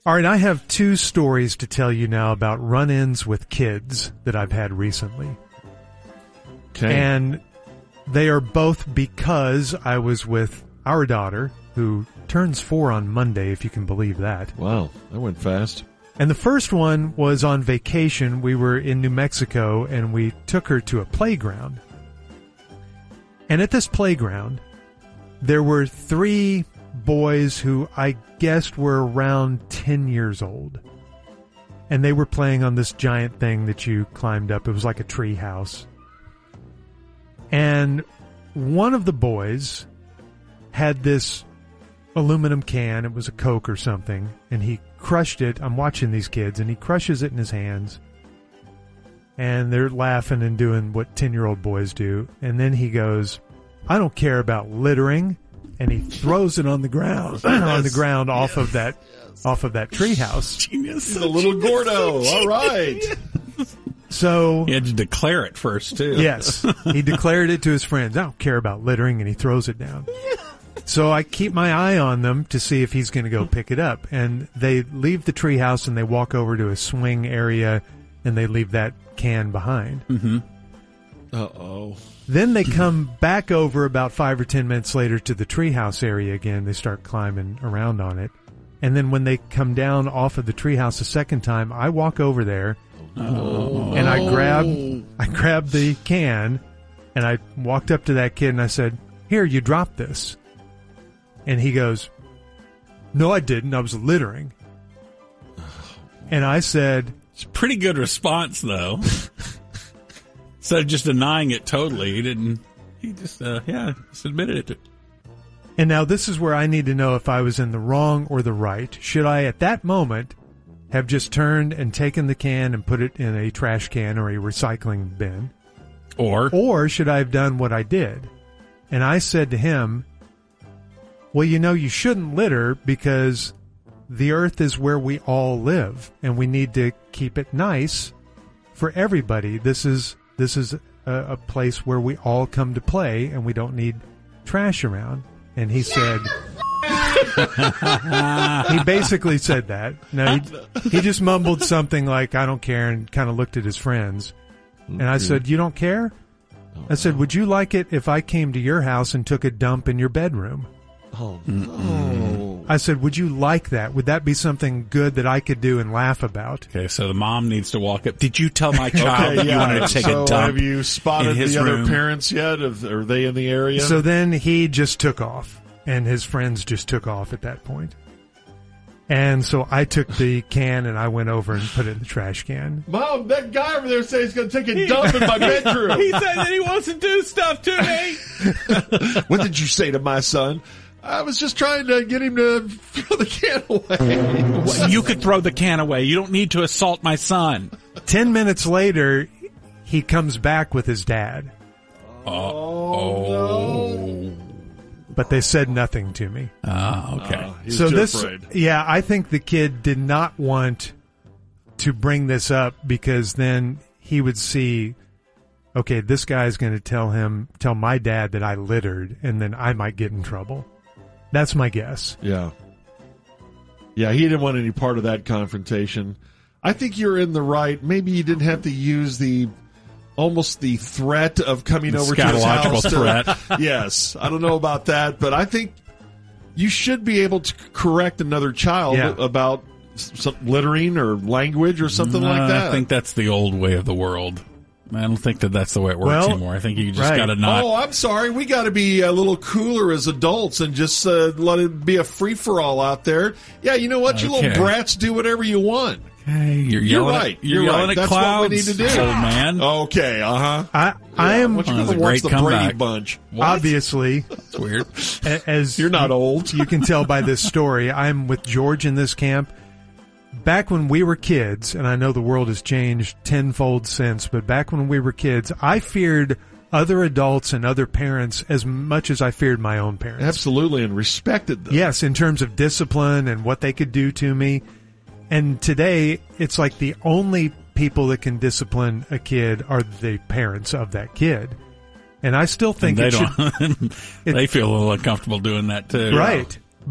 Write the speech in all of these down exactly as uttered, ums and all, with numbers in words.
All right, I have two stories to tell you now about run-ins with kids that I've had recently. Okay. And they are both because I was with our daughter, who turns four on Monday, if you can believe that. Wow, that went fast. And the first one was on vacation. We were in New Mexico, and we took her to a playground. And at this playground, there were three boys who I guessed were around ten years old. And they were playing on this giant thing that you climbed up. It was like a tree house. And one of the boys had this aluminum can. It was a Coke or something. And he crushed it. I'm watching these kids, and he crushes it in his hands. And they're laughing and doing what ten-year-old boys do. And then he goes, "I don't care about littering." And he throws it on the ground, yes. on the ground yes. off of that, yes. off of that treehouse. Genius! He's a little Gordo. All right. So he had to declare it first too. Yes, he declared it to his friends. I don't care about littering, and he throws it down. So I keep my eye on them to see if he's going to go pick it up. And they leave the treehouse and they walk over to a swing area, and they leave that can behind. Mm-hmm. Uh oh. Then they come back over about five or ten minutes later to the treehouse area again. They start climbing around on it. And then when they come down off of the treehouse a second time, I walk over there oh. and I grab, I grab the can, and I walked up to that kid and I said, "Here, you dropped this." And he goes, "No, I didn't. I was littering." And I said, "It's a pretty good response, though." Instead of just denying it totally, he didn't, he just, uh, yeah, just admitted it. And now this is where I need to know if I was in the wrong or the right. Should I, at that moment, have just turned and taken the can and put it in a trash can or a recycling bin? Or? Or should I have done what I did? And I said to him, "Well, you know, you shouldn't litter because the earth is where we all live, and we need to keep it nice for everybody. This is... This is a, a place where we all come to play, and we don't need trash around." And he said, he basically said that. No, he, he just mumbled something like, "I don't care," and kind of looked at his friends. And I said, "You don't care?" I said, "Would you like it if I came to your house and took a dump in your bedroom?" Oh, no. I said, "Would you like that? Would that be something good that I could do and laugh about?" Okay, so the mom needs to walk up. "Did you tell my child okay, that yeah. you wanted to take so a dump? Have you spotted in his the room? other parents yet? Are they in the area?" So then he just took off, and his friends just took off at that point. And so I took the can and I went over and put it in the trash can. "Mom, that guy over there says he's going to take a dump in my bedroom. He said that he wants to do stuff to me." "What did you say to my son?" "I was just trying to get him to throw the can away." Well, you could throw the can away. You don't need to assault my son. Ten minutes later, he comes back with his dad. Oh, no. But they said nothing to me. Oh, okay. Uh, he's so too this, afraid. yeah, I think the kid did not want to bring this up because then he would see, okay, this guy's going to tell him, tell my dad that I littered, and then I might get in trouble. That's my guess. Yeah. Yeah, he didn't want any part of that confrontation. I think you're in the right. Maybe you didn't have to use the almost the threat of coming the over to his house. threat. Yes. I don't know about that, but I think you should be able to correct another child Yeah. about some littering or language or something no, like that. I think that's the old way of the world. I don't think that that's the way it works Well, anymore. I think you just right. got to not. Oh, I'm sorry. We got to be a little cooler as adults and just uh, let it be a free-for-all out there. Yeah, you know what? You Okay. little brats do whatever you want. Hey, you're, You're yelling right. At, you're, You're yelling right. at That's clouds, what we need to do. old man. Okay, uh-huh. I, I am Why don't you That was go a watch great the comeback. Brady Bunch? What? obviously, That's weird. a- as You're not old. you can tell by this story, I'm with George in this camp. Back when we were kids, and I know the world has changed tenfold since, but back when we were kids, I feared other adults and other parents as much as I feared my own parents. Absolutely, and respected them. Yes, in terms of discipline and what they could do to me. And today, it's like the only people that can discipline a kid are the parents of that kid. And I still think And they it should... don't. They feel a little uncomfortable doing that too. Right. But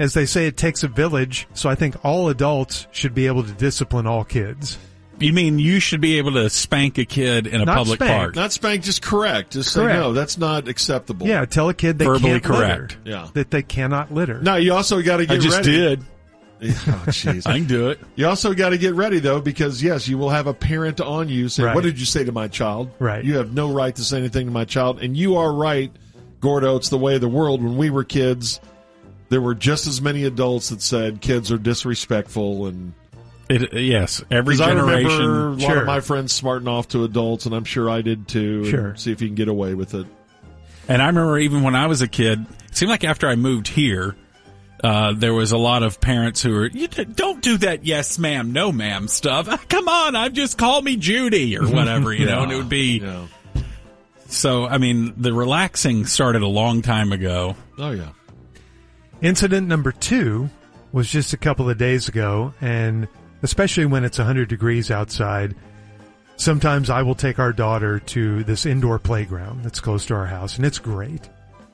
as they say, it takes a village, so I think all adults should be able to discipline all kids. You mean you should be able to spank a kid in a Not public spank. park? Not spank, just correct. Just Correct. say, no, that's not acceptable. Yeah, tell a kid they Verbally can't correct. litter. Yeah. That they cannot litter. Now, you also got to get I just ready. did. Oh, jeez. I can do it. You also got to get ready, though, because, yes, you will have a parent on you say, Right. what did you say to my child? Right. You have no right to say anything to my child. And you are right, Gordo, it's the way of the world. When we were kids, there were just as many adults that said kids are disrespectful. And It, yes, every 'cause I remember a generation. lot Sure. of my friends smarting off to adults, and I'm sure I did too. Sure. And see if you can get away with it. And I remember even when I was a kid, it seemed like after I moved here, uh, there was a lot of parents who were, you d- don't do that yes ma'am, no ma'am stuff. Ah, come on, I just call me Judy or whatever, you know, and it would be. Yeah. So, I mean, the relaxing started a long time ago. Oh, yeah. Incident number two was just a couple of days ago, and especially when it's one hundred degrees outside, sometimes I will take our daughter to this indoor playground that's close to our house, and it's great.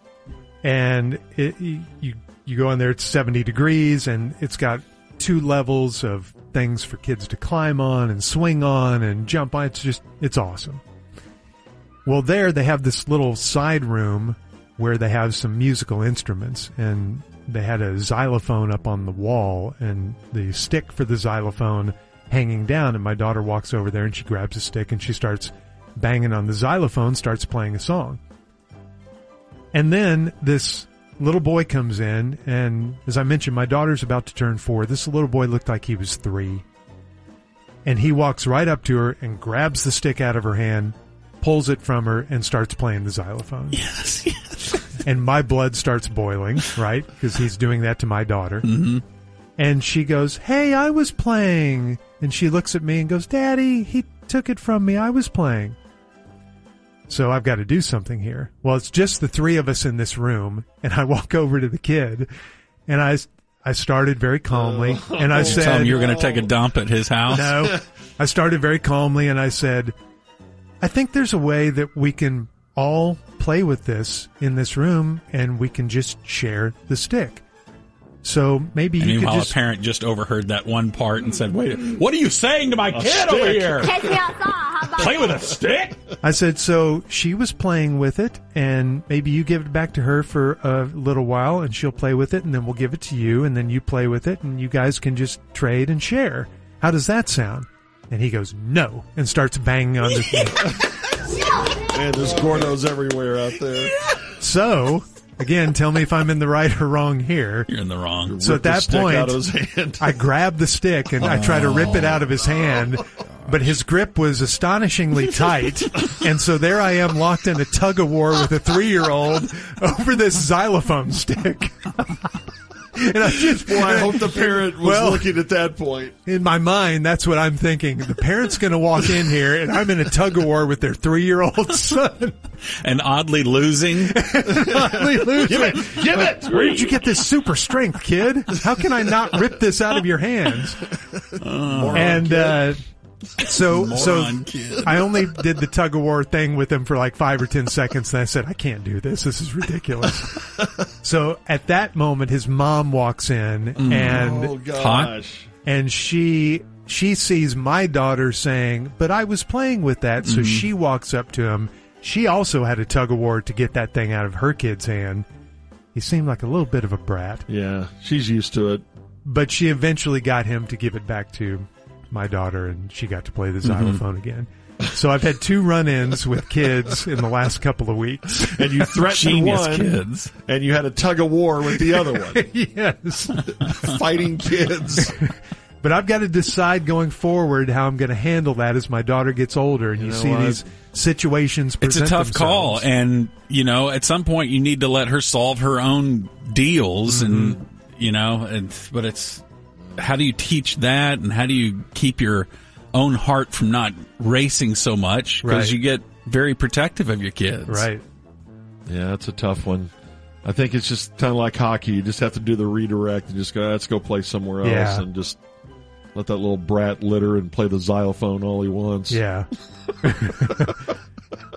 And it, you you go in there, it's seventy degrees, and it's got two levels of things for kids to climb on and swing on and jump on. It's just, it's awesome. Well, there they have this little side room where they have some musical instruments, and they had a xylophone up on the wall and the stick for the xylophone hanging down, and my daughter walks over there and she grabs a stick and she starts banging on the xylophone, starts playing a song. And then this little boy comes in, and as I mentioned, my daughter's about to turn four. This little boy looked like he was three. And he walks right up to her and grabs the stick out of her hand, pulls it from her, and starts playing the xylophone. Yes, yes. And my blood starts boiling, right? Because he's doing that to my daughter. Mm-hmm. And she goes, "Hey, I was playing." And she looks at me and goes, "Daddy, he took it from me. I was playing." So I've got to do something here. Well, it's just the three of us in this room. And I walk over to the kid, and I, I started very calmly. Oh, and I Tell him said, you were going to take a dump at his house. no. I started very calmly, and I said, "I think there's a way that we can all play with this in this room, and we can just share the stick. So maybe And you could meanwhile, just..." a parent just overheard that one part and said, "Wait, what are you saying to my kid stick. over here? Take me outside. How about Play with that? a stick?" I said, so she was playing with it, and maybe you give it back to her for a little while, and she'll play with it, and then we'll give it to you, and then you play with it, and you guys can just trade and share. How does that sound? And he goes, "No," and starts banging on the thing. Man, there's Gordos everywhere out there. So, again, tell me if I'm in the right or wrong here. You're in the wrong. So Rip at the that stick point, out of his hand. I grab the stick and I try to rip it out of his hand, but his grip was astonishingly tight. And so there I am locked in a tug of war with a three-year-old over this xylophone stick. And I just, Well, I hope the parent was Well- looking at that point. in my mind, that's what I'm thinking. The parent's going to walk in here, and I'm in a tug of war with their three-year-old son. And oddly losing. Finally losing. Give it! Where did you get this super strength, kid? How can I not rip this out of your hands? and uh, so, so Moron kid. I only did the tug of war thing with him for like five or ten seconds, and I said, "I can't do this. This is ridiculous." So at that moment, his mom walks in, and Oh, gosh. and she she sees my daughter saying, "But I was playing with that." So she walks up to him. She also had a tug of war to get that thing out of her kid's hand. He seemed like a little bit of a brat, Yeah, she's used to it. but she eventually got him to give it back to my daughter, and she got to play the xylophone again. So I've had two run-ins with kids in the last couple of weeks. And you threatened Genius one, kids. and you had a tug of war with the other one. Yes. Fighting kids. But I've got to decide going forward how I'm going to handle that as my daughter gets older, and you, You know see what? these situations It's a present tough call, themselves. and you know, at some point, you need to let her solve her own deals, and you know, and but it's how do you teach that, and how do you keep your own heart from not racing so much because Right. you get very protective of your kids, Right. Yeah, that's a tough one. I think it's just kind of like hockey. You just have to do the redirect and just go, let's go play somewhere else Yeah. and just let that little brat litter and play the xylophone all he wants. Yeah.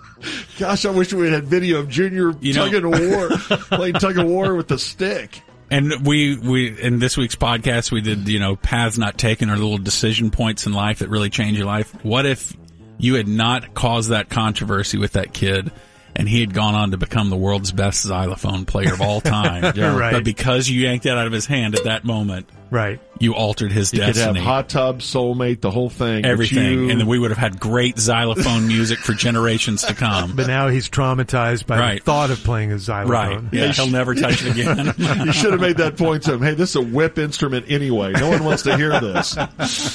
Gosh, I wish we had video of Junior You know- tug of war, playing tug of war with the stick. And we, we, in this week's podcast, we did, you know, paths not taken or little decision points in life that really change your life. What if you had not caused that controversy with that kid and he had gone on to become the world's best xylophone player of all time? Yeah, right. But because you yanked that out of his hand at that moment, right, you altered his You could destiny. have hot tub, soulmate, the whole thing. But Everything. you- And then we would have had great xylophone music for generations to come. but now he's traumatized by Right. the thought of playing a Right. xylophone. Yeah, he'll never touch it again. You should have made that point to him. Hey, this is a whip instrument anyway. No one wants to hear this.